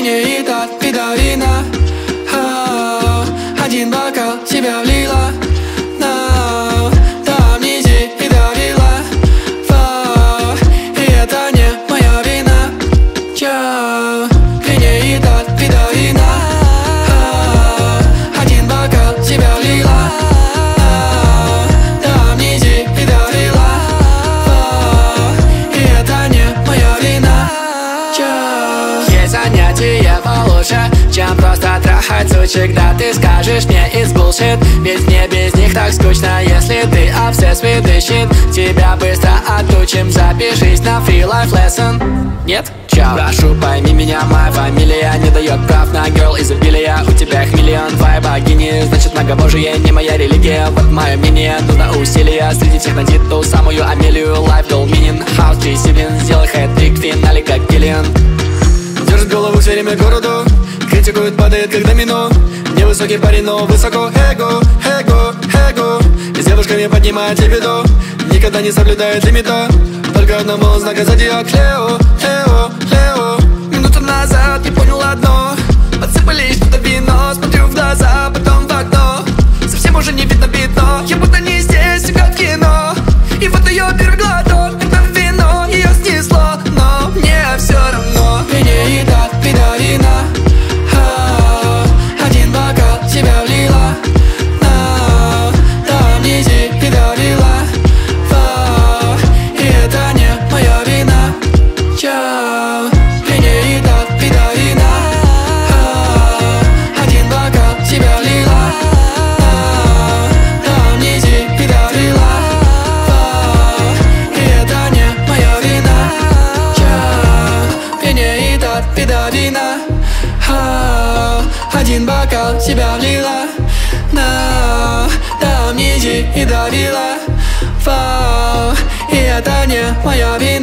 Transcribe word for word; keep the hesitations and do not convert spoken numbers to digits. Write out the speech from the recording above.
пьянеет от вида вина. а, Один бокал себя влила на до амнезии и довела. Вау, и это не моя вина. Чё, пьянеет от вида вина. а, Один бокал себя влила до амнезии и довела. Вау, и это не моя вина. Чё, есть занятия получше, чем просто трахать сучек. Да ты скажешь мне it's bullshit, ведь мне без них так скучно. Если ты obsessed with this shit, тебя быстро отучим. Запишись на free life lesson. Нет? Чао. Прошу, пойми меня, моя фамилия не дает прав на girl изобилия. У тебя их миллион, твоя богини, значит многобожие не моя религия. Вот мое мнение, нужно усилия. Среди всех найти ту самую Амелию. Life dual meaning, house three siblings. Сделай хэт-трик в финале как Гиллиан. держит голову все время городу, критикует, падает как домино. Невысокий парень, но высоко эго, эго, эго. И с девушками поднимает либидо, никогда не соблюдает лимита. Только одному знака зодиак Лео, Лео, Лео. Минуту назад я понял одно: подсыпали что-то вино. Смотрю в глаза, потом в окно. Совсем уже не видно пятно, я будто не здесь, как в кино. И вот ее первый глоток, это вино, ее снесло. Но мне все равно. Пьянеет от вида вина. а, Один бокал себя влила на до амнезии и довела. Вау, и это не моя вина. Чё, пьянеет от вида вина. а, Один бокал себя влила на до амнезии и довела. Вау, и это не моя вина. Чё, пьянеет от вида вина. а, Один бокал себя влила на до амнезии и довела. Вау, и это не моя вина.